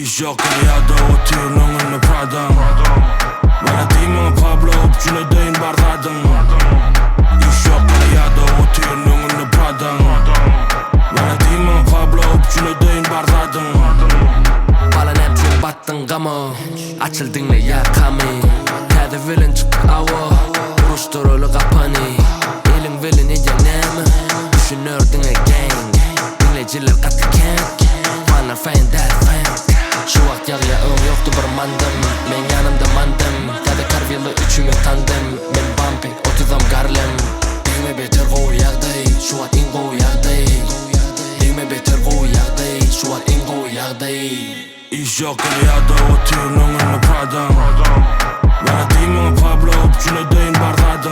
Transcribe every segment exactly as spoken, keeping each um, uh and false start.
İş yok dünyada oturuyor önünde Prada'm. Bana değmen Pablo öpçüne değin bardadım. İş yok dünyada oturuyor önünde Prada'm. Bana değmen Pablo öpçüne değin bardadım. Balan hemçin battın gamı açıldın ne yakami. Kedi vilin çıktı ava uruşturulu kapani. Elin vilin iyice nemi düşünürdün e gang. Dinleyiciler katliken fanlar fan that fan. Şu vakt yağıya ön yoktu bir mandım. Men yanımda mandım. Kedi karviyeli üçümü tandım. Men bumping otuzam garlem. Değme beter goğu yağday. Şu vakt in goğu yağday. Değme beter goğu yağday. Şu vakt in goğu yağday. İş yok dünyada oturuyor önünde Prada'm. Bana değmen Pablo öpçüne değin bardadım.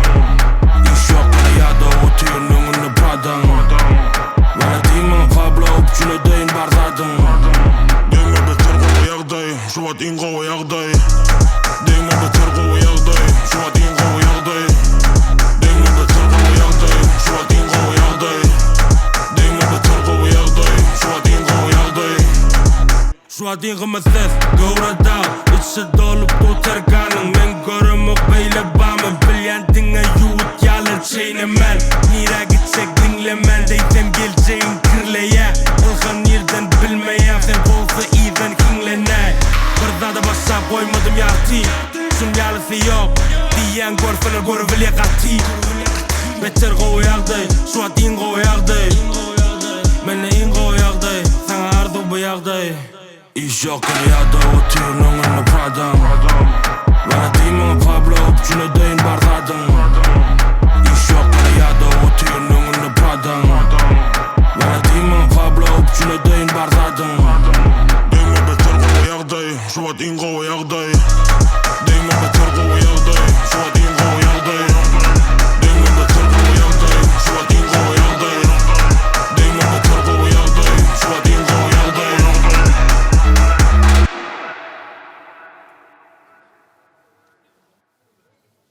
İş yok dünyada oturuyor önünde Prada'm. Bana değmen Pablo öpçüne değin bardadım. Değme beter goğu yağday. Şu vakt in goğu yağday. Değme beter goğu yağday. Şu vakt in goğu yağday. Değme beter goğu yağday. Şu vakt in goğu yağday. Değme beter goğu yağday. Şu vakt in goğu yağday. Şu an dingimi ses gıvrada İçi dolup tutarkanın Men görümük beyle bamın Bilyendine yuğut yalın çeynemen Nira gitsek dinlemen Deysem geleceğin kirleye Ilgın yerden bilmeyen Sen bolsa iyiden kinlene Bir zada başa koymadım yati Şun yalısı yok Diyen görfeler görüveli kati Beter goğu yağday Şu an din goğu yağday Mene in goğu yağday Sana ardu bu yağday İş yok dünyada oturuyor önünde Prada'm. Bana değmen Pablo öpçüne değin bardadım. İş yok dünyada oturuyor önünde Prada'm. Bana değmen Pablo öpçüne değin bardadım. Değme beter goğu yağday. Şu vakt in goğu yağday. Değme beter goğu